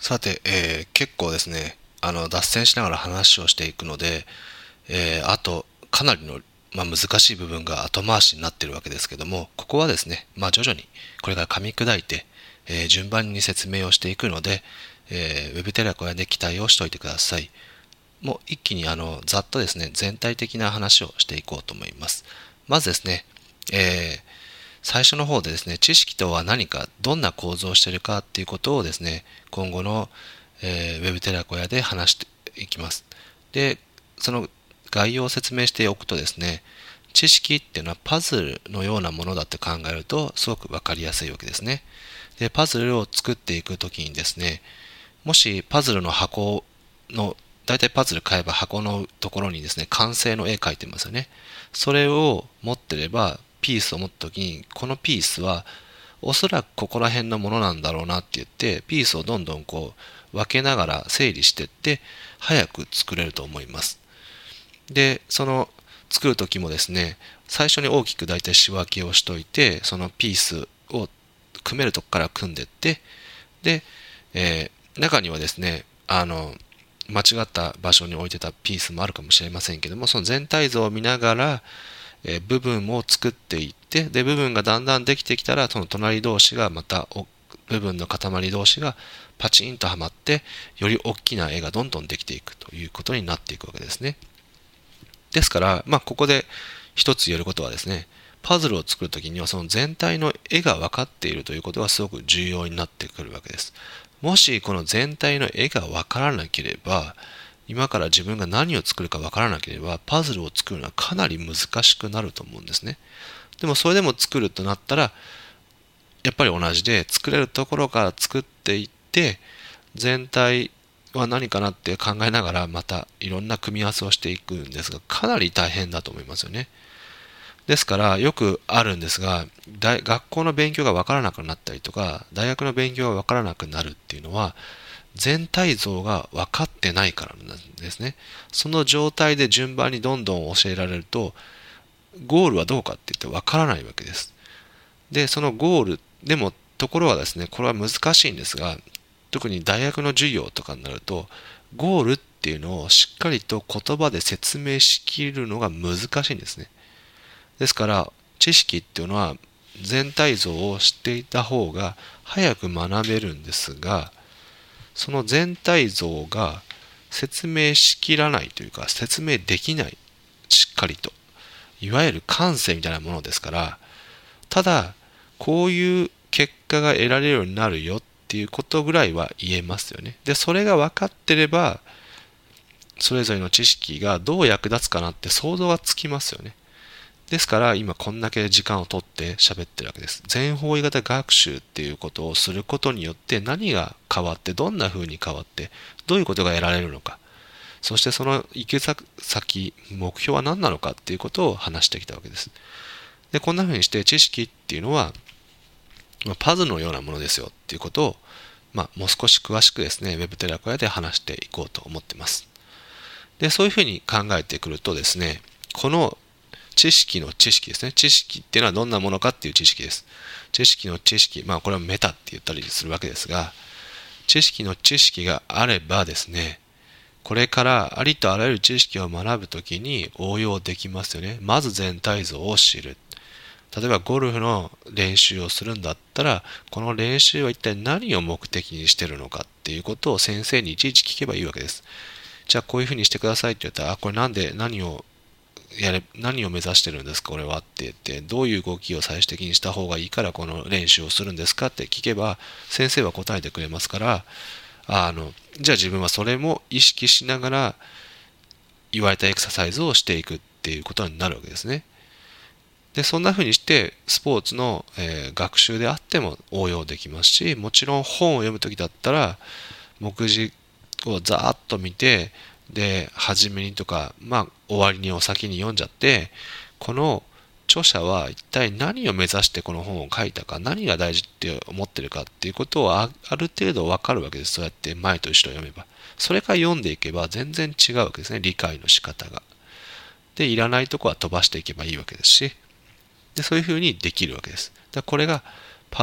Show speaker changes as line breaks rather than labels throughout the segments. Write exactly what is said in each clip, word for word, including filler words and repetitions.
さて、えー結構ですね、あの、脱線しながら話をしていくので、えーあと、かなりの、まあ、難しい部分が後回しになっているわけですけども、ここはですね、まあ、徐々にこれから噛み砕いて、えー順番に説明をしていくので、えーウェブテラコヤで期待をしておいてください。もう一気にあの、ざっとですね、全体的な話をしていこうと思います。まずですね、えー最初の方でですね、知識とは何か、どんな構造をしているかっていうことをですね、今後の、えーウェブテラコヤで話していきます。で、その概要を説明しておくとですね、知識っていうのはパズルのようなものだって考えるとすごくわかりやすいわけですね。で、パズルを作っていくときにですね、もしパズルの箱の、だいたいパズル買えば箱のところにですね、完成の絵描いてますよね。それを持ってれば、ピースを持った時に、このピースはおそらくここら辺のものなんだろうなって言って、ピースをどんどんこう分けながら整理していって、早く作れると思います。で、その作る時もですね、最初に大きくだいたい仕分けをしといて、そのピースを組めるとこから組んでいって、で、えー中にはですね、あの、間違った場所に置いてたピースもあるかもしれませんけども、その全体像を見ながら、えー部分を作っていって、で、部分がだんだんできてきたら、その隣同士がまた、部分の塊同士がパチンとはまって、より大きな絵がどんどんできていくということになっていくわけですね。ですから、まあ、ここで一つ言えることはですね、パズルを作るときにはその全体の絵が分かっているということがすごく重要になってくるわけです。もしこの全体の絵が分からなければ、今から自分が何を作るか分からなければ、パズルを作るのはかなり難しくなると思うんですね。でもそれでも作るとなったら、やっぱり同じで作れるところから作っていって、全体は何かなって考えながらまたいろんな組み合わせをしていくんですが、かなり大変だと思いますよね。ですからよくあるんですが、大学校の勉強がわからなくなったりとか、大学の勉強がわからなくなるっていうのは、全体像が分かってないからなんですね。その状態で順番にどんどん教えられると、ゴールはどうかって言って分からないわけです。で、そのゴール、でもところはですね、これは難しいんですが、特に大学の授業とかになると、ゴールっていうのをしっかりと言葉で説明しきるのが難しいんですね。ですから、知識っていうのは全体像を知っていた方が早く学べるんですが、その全体像が説明しきらないというか、説明できない、しっかりと。いわゆる感性みたいなものですから、ただ、こういう結果が得られるようになるよっていうことぐらいは言えますよね。で、それが分かってれば、それぞれの知識がどう役立つかなって想像がつきますよね。ですから今こんだけ時間をとって喋ってるわけです。全方位型学習っていうことをすることによって何が変わって、どんな風に変わって、どういうことが得られるのか、そしてその行く先、目標は何なのかっていうことを話してきたわけです。で、こんな風にして知識っていうのは、まあパズルのようなものですよっていうことを、まあ、もう少し詳しくですね、ウェブテラコヤで話していこうと思っています。で、そういうふうに考えてくるとですね、この知識の知識ですね。知識っていうのはどんなものかっていう知識です。知識の知識、まあこれはメタって言ったりするわけですが、知識の知識があればですね、これからありとあらゆる知識を学ぶときに応用できますよね。まず全体像を知る。例えばゴルフの練習をするんだったら、この練習は一体何を目的にしてるのかっていうことを先生にいちいち聞けばいいわけです。じゃあこういうふうにしてくださいって言ったら、あ、これなんで何をやれ、何を目指してるんですかこれはって言って、どういう動きを最終的にした方がいいからこの練習をするんですかって聞けば、先生は答えてくれますから、あの、じゃあ自分はそれも意識しながら言われたエクササイズをしていくっていうことになるわけですね。で、そんな風にして、スポーツの、えー学習であっても応用できますし、もちろん本を読むときだったら、目次をざーっと見て、で、初めにとか、まあ、終わりにお先に読んじゃって、この著者は一体何を目指してこの本を書いたか、何が大事って思ってるかっていうことをあある程度わかるわけです。そうやって前と後ろを読めば。それから読んでいけば全然違うわけですね、理解の仕方が。で、いらないとこは飛ばしていけばいいわけですし、で、そういうふうにできるわけです。だこれがパズル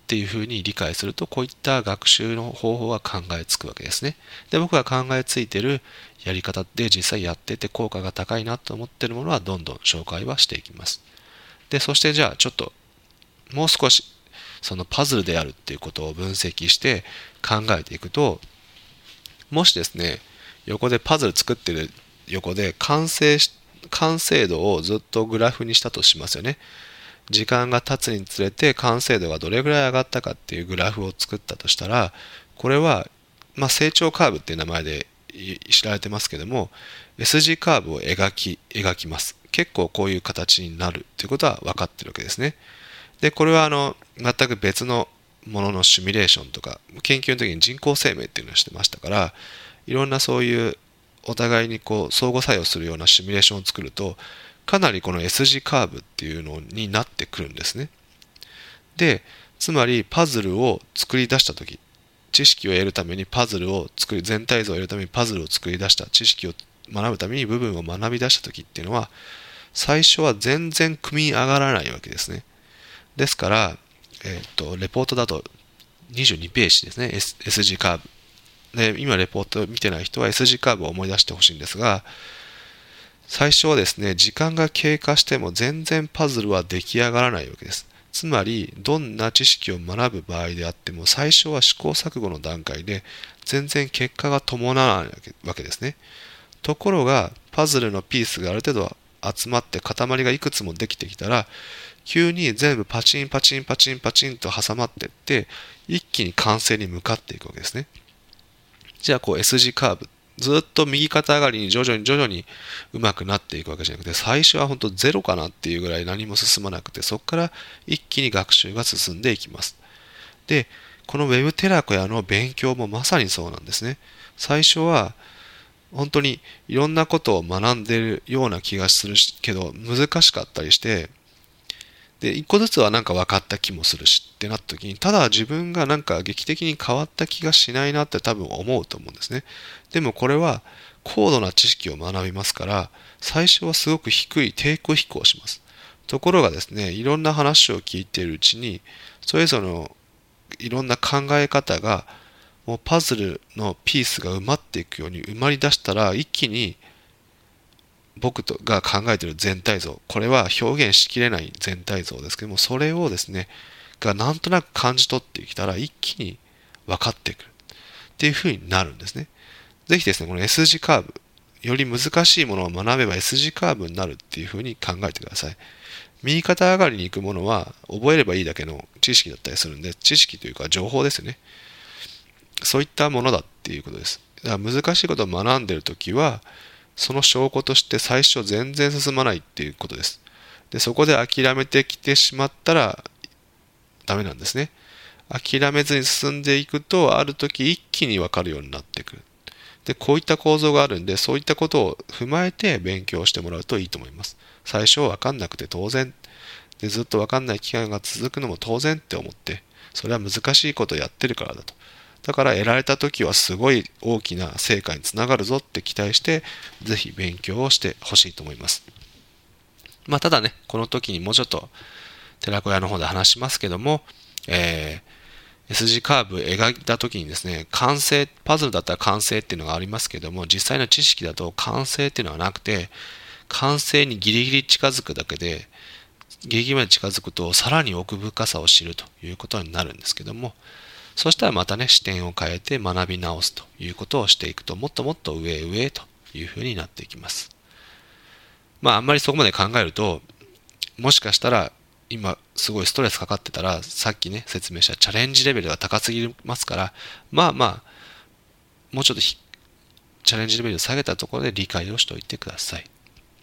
っていうふうに理解すると、こういった学習の方法が考えつくわけですね。で、僕が考えついているやり方で実際やってて効果が高いなと思っているものはどんどん紹介はしていきます。で、そしてじゃあちょっともう少しそのパズルであるっていうことを分析して考えていくと、もしですね、横でパズル作ってる横で完成し完成度をずっとグラフにしたとしますよね。時間が経つにつれて完成度がどれぐらい上がったかっていうグラフを作ったとしたら、これは、まあ、成長カーブっていう名前で知られてますけども、 エス 字カーブを描き描きます。結構こういう形になるということは分かってるわけですね。で、これはあの全く別のもののシミュレーションとか研究の時に人工生命っていうのをしてましたから、いろんなそういうお互いにこう相互作用するようなシミュレーションを作ると、かなりこの エス 字カーブっていうのになってくるんですね。で、つまりパズルを作り出したとき、知識を得るためにパズルを作り、全体像を得るためにパズルを作り出した、知識を学ぶために部分を学び出したときっていうのは、最初は全然組み上がらないわけですね。ですから、えっと、レポートだとにじゅうにページですね、S, S 字カーブ。で、今レポートを見てない人は S 字カーブを思い出してほしいんですが、最初はですね、時間が経過しても全然パズルは出来上がらないわけです。つまり、どんな知識を学ぶ場合であっても、最初は試行錯誤の段階で全然結果が伴わないわけですね。ところが、パズルのピースがある程度集まって塊がいくつもできてきたら、急に全部パチンパチンパチンパチンと挟まっていって、一気に完成に向かっていくわけですね。じゃあこう S 字カーブ、ずっと右肩上がりに徐々に徐々に上手くなっていくわけじゃなくて、最初は本当ゼロかなっていうぐらい何も進まなくて、そこから一気に学習が進んでいきます。で、このウェブテラコヤの勉強もまさにそうなんですね。最初は本当にいろんなことを学んでいるような気がするけど、難しかったりして、で、一個ずつはなんか分かった気もするしってなった時に、ただ自分がなんか劇的に変わった気がしないなって多分思うと思うんですね。でもこれは高度な知識を学びますから、最初はすごく低い低空飛行します。ところがですね、いろんな話を聞いているうちに、それぞれのいろんな考え方が、もうパズルのピースが埋まっていくように埋まり出したら、一気に僕とが考えている全体像、これは表現しきれない全体像ですけども、それをですね、がなんとなく感じ取ってきたら一気に分かってくるっていう風になるんですね。ぜひですね、この S 字カーブ、より難しいものを学べば S 字カーブになるっていう風に考えてください。右肩上がりに行くものは覚えればいいだけの知識だったりするんで、知識というか情報ですよね。そういったものだっていうことです。だから難しいことを学んでいるときは、その証拠として最初全然進まないっていうことです。で、そこで諦めてきてしまったらダメなんですね。諦めずに進んでいくと、ある時一気に分かるようになってくる。で、こういった構造があるんで、そういったことを踏まえて勉強してもらうといいと思います。最初分かんなくて当然。で、ずっと分かんない期間が続くのも当然って思って、それは難しいことをやってるからだと。だから得られた時はすごい大きな成果につながるぞって期待して、ぜひ勉強をしてほしいと思います。まあただね、この時にもうちょっと寺子屋の方で話しますけども、えー、S 字カーブ描いた時にですね、完成、パズルだったら完成っていうのがありますけども、実際の知識だと完成っていうのはなくて、完成にギリギリ近づくだけで、ギリギリまで近づくとさらに奥深さを知るということになるんですけども、そしたらまたね、視点を変えて学び直すということをしていくと、もっともっと上へ上へというふうになっていきます。まああんまりそこまで考えると、もしかしたら今すごいストレスかかってたら、さっきね説明したチャレンジレベルが高すぎますから、まあまあもうちょっとチャレンジレベルを下げたところで理解をしておいてください。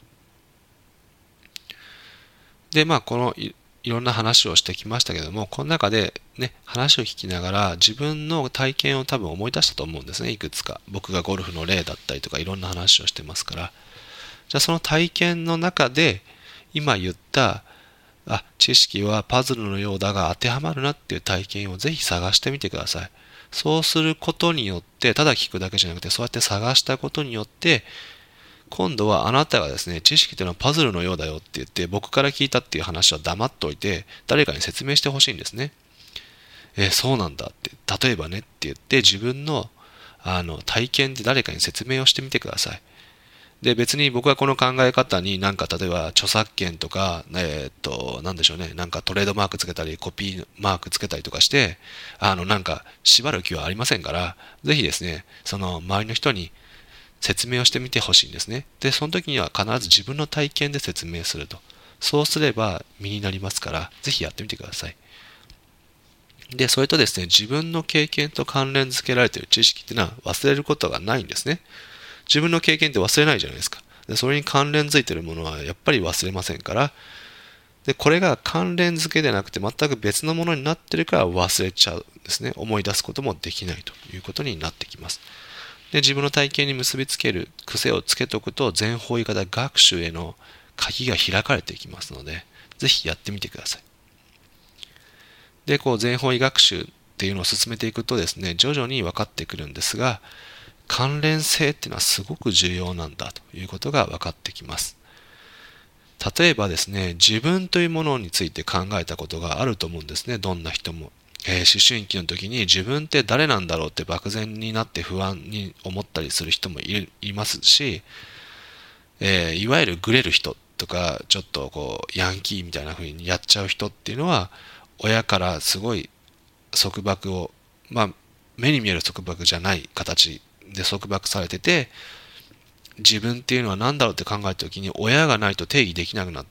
で、まあこのいいろんな話をしてきましたけども、この中でね、話を聞きながら自分の体験を多分思い出したと思うんですね、いくつか。僕がゴルフの例だったりとかいろんな話をしてますから。じゃあその体験の中で今言った、あ、知識はパズルのようだが当てはまるなっていう体験をぜひ探してみてください。そうすることによって、ただ聞くだけじゃなくて、そうやって探したことによって、今度はあなたがですね、知識というのはパズルのようだよって言って、僕から聞いたっていう話は黙っておいて、誰かに説明してほしいんですね。 えーそうなんだって、例えばねって言って自分のあの体験で誰かに説明をしてみてください。で、別に僕はこの考え方になんか例えば著作権とか、えーっと、なんでしょうね、なんかトレードマークつけたり、コピーマークつけたりとかして、あの、なんか縛る気はありませんから、ぜひですね、その周りの人に説明をしてみてほしいんですね。で、その時には必ず自分の体験で説明すると。そうすれば身になりますから、ぜひやってみてください。で、それとですね、自分の経験と関連付けられている知識っていうのは忘れることがないんですね。自分の経験って忘れないじゃないですか。で、それに関連づいているものはやっぱり忘れませんから、で、これが関連付けでなくて全く別のものになってるから忘れちゃうんですね。思い出すこともできないということになってきます。で、自分の体験に結びつける癖をつけておくと、全方位型学習への鍵が開かれていきますので、ぜひやってみてください。で、こう全方位学習っていうのを進めていくとですね、徐々に分かってくるんですが、関連性っていうのはすごく重要なんだということが分かってきます。例えばですね、自分というものについて考えたことがあると思うんですね、どんな人も。えー、思春期の時に自分って誰なんだろうって漠然になって不安に思ったりする人もいるいますし、えーいわゆるグレる人とか、ちょっとこう、ヤンキーみたいな風にやっちゃう人っていうのは、親からすごい束縛を、まあ、目に見える束縛じゃない形で束縛されてて、自分っていうのは何だろうって考えた時に親がないと定義できなくなって、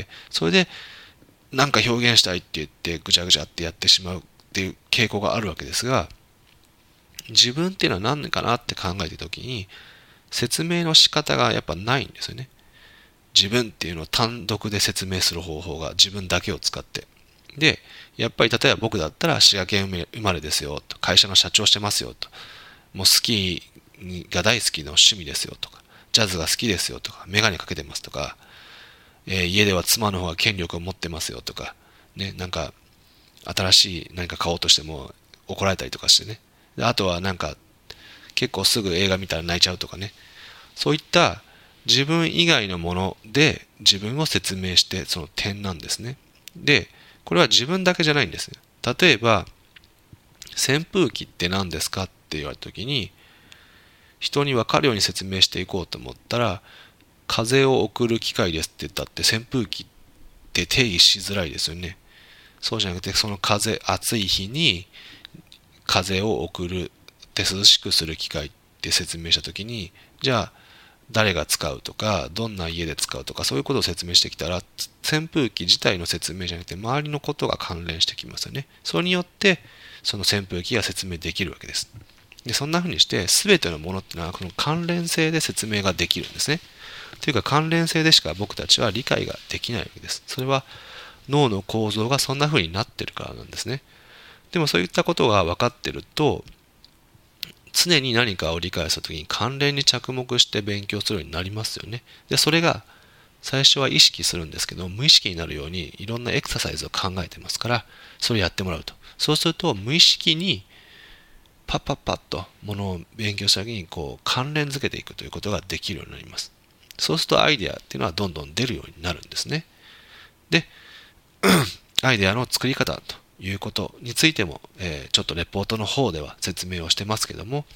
それでなんか表現したいって言ってぐちゃぐちゃってやってしまうっていう傾向があるわけですが、自分っていうのは何かなって考えてる時に説明の仕方がやっぱないんですよね。自分っていうのを単独で説明する方法が、自分だけを使って。で、やっぱり例えば僕だったら滋賀県生まれですよと、会社の社長してますよと、もうスキーが大好きな趣味ですよとか、ジャズが好きですよとか、メガネかけてますとか、えー家では妻の方が権力を持ってますよとか、ね、なんか新しい何か買おうとしても怒られたりとかしてね。で、あとはなんか結構すぐ映画見たら泣いちゃうとかね。そういった自分以外のもので自分を説明してその点なんですね。で、これは自分だけじゃないんですね。例えば、扇風機って何ですかって言われたときに、人に分かるように説明していこうと思ったら、風を送る機械ですって言ったって扇風機って定義しづらいですよね。そうじゃなくて、その風、暑い日に風を送るって涼しくする機械って説明したときに、じゃあ誰が使うとか、どんな家で使うとか、そういうことを説明してきたら、扇風機自体の説明じゃなくて、周りのことが関連してきますよね。それによって、その扇風機が説明できるわけです。で、そんな風にして、すべてのものっていうのは、この関連性で説明ができるんですね。というか、関連性でしか僕たちは理解ができないわけです。それは、脳の構造がそんな風になってるからなんですね。でもそういったことが分かってると、常に何かを理解したときに関連に着目して勉強するようになりますよね。で、それが最初は意識するんですけど、無意識になるようにいろんなエクササイズを考えてますから、それをやってもらうと。そうすると無意識にパッパッパッとものを勉強したときにこう関連づけていくということができるようになります。そうするとアイデアっていうのはどんどん出るようになるんですね。で、アイデアの作り方ということについても、えーちょっとレポートの方では説明をしてますけども、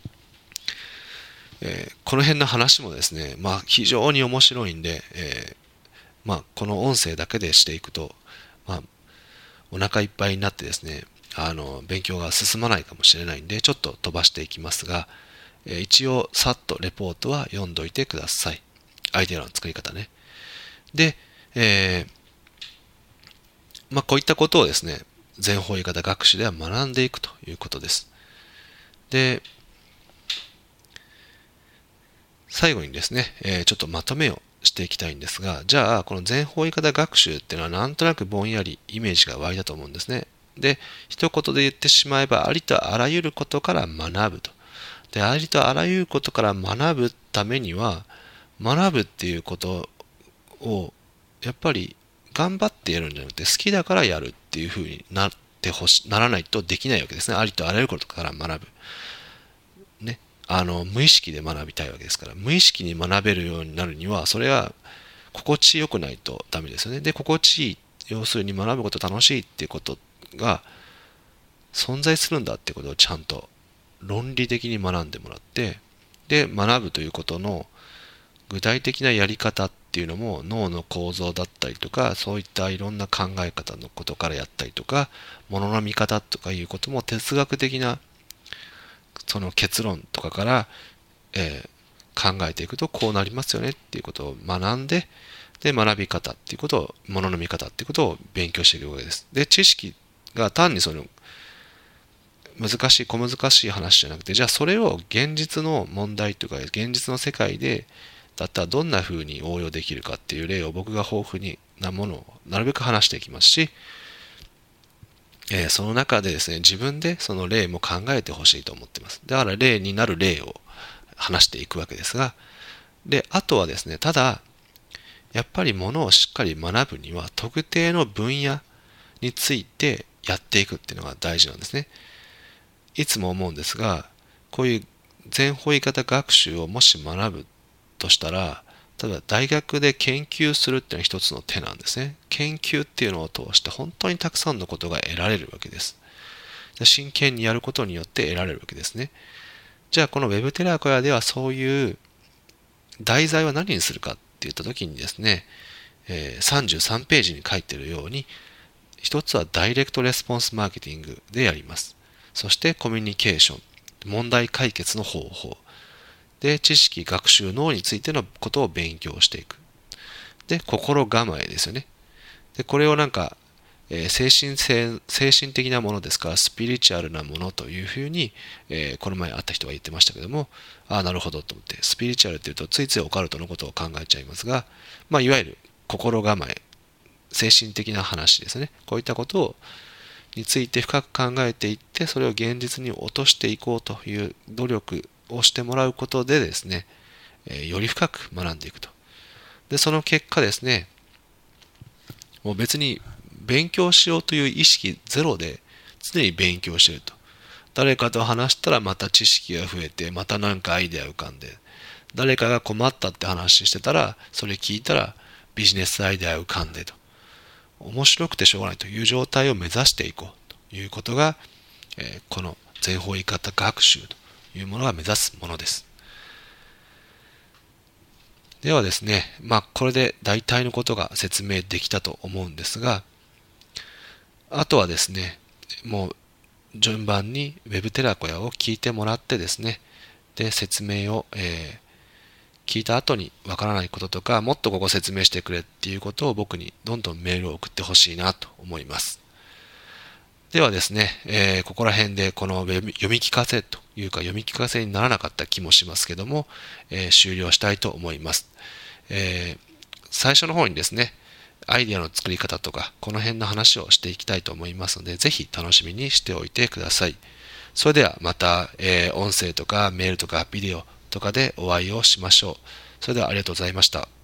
えーこの辺の話もですね、まあ、非常に面白いんで、えーまあ、この音声だけでしていくと、まあ、お腹いっぱいになってですね、あの勉強が進まないかもしれないんで、ちょっと飛ばしていきますが、えー一応さっとレポートは読んどいてください。アイデアの作り方ね。で、えーまあ、こういったことをですね、全方位型学習では学んでいくということです。で、最後にですね、えーちょっとまとめをしていきたいんですが、じゃあ、この全方位型学習っていうのはなんとなくぼんやりイメージが湧いたと思うんですね。で、一言で言ってしまえば、ありとあらゆることから学ぶと。で、ありとあらゆることから学ぶためには、学ぶっていうことを、やっぱり頑張ってやるんじゃなくて、好きだからやるっていうふうになってほし、ならないとできないわけですね。ありとあらゆることから学ぶ。ね。あの、無意識で学びたいわけですから、無意識に学べるようになるには、それは心地よくないとダメですよね。で、心地いい、要するに学ぶこと楽しいっていうことが、 存在するんだってことをちゃんと論理的に学んでもらって、で、学ぶということの具体的なやり方っていうのも脳の構造だったりとか、そういったいろんな考え方のことからやったりとか、ものの見方とかいうことも哲学的なその結論とかから、えー考えていくとこうなりますよねっていうことを学んで、で、学び方っていうことを、ものの見方っていうことを勉強していくわけです。で、知識が単にその難しい、小難しい話じゃなくて、じゃあそれを現実の問題とか、現実の世界でだったらどんな風に応用できるかっていう例を僕が豊富になものをなるべく話していきますし、えーその中でですね、自分でその例も考えてほしいと思ってます。だから例になる例を話していくわけですが、で、あとはですね、ただ、やっぱりものをしっかり学ぶには、特定の分野についてやっていくっていうのが大事なんですね。いつも思うんですが、こういう全方位型学習をもし学ぶとしたら、例えば大学で研究するっていうのは一つの手なんですね。研究っていうのを通して本当にたくさんのことが得られるわけです。真剣にやることによって得られるわけですね。じゃあこの Web 寺子屋ではそういう題材は何にするかって言った時にですね、えーさんじゅうさんページに書いているように、一つはダイレクトレスポンスマーケティングでやります。そしてコミュニケーション、問題解決の方法。で、知識、学習、脳についてのことを勉強していく。で、心構えですよね。で、これをなんか、えー精神性、精神的なものですから、スピリチュアルなものというふうに、えーこの前会った人が言ってましたけども、ああ、なるほどと思って、スピリチュアルっていうと、ついついオカルトのことを考えちゃいますが、まあ、いわゆる心構え、精神的な話ですね。こういったことをについて深く考えていって、それを現実に落としていこうという努力をしてもらうことでですね、えーより深く学んでいくと。で、その結果ですね、もう別に勉強しようという意識ゼロで常に勉強していると。誰かと話したらまた知識が増えて、また何かアイデア浮かんで、誰かが困ったって話してたら、それ聞いたらビジネスアイデア浮かんでと。面白くてしょうがないという状態を目指していこうということが、えーこの全方位型学習というものが目指すものです。ではですね、まあこれで大体のことが説明できたと思うんですが、あとはですね、もう順番に Web 寺子屋を聞いてもらってですね、で説明を、えー聞いた後にわからないこととか、もっとここ説明してくれっていうことを僕にどんどんメールを送ってほしいなと思います。ではですね、えーここら辺でこの読み聞かせというか読み聞かせにならなかった気もしますけども、えー終了したいと思います。えー最初の方にですね、アイデアの作り方とか、この辺の話をしていきたいと思いますので、ぜひ楽しみにしておいてください。それではまた、えー音声とかメールとかビデオとかでお会いをしましょう。それではありがとうございました。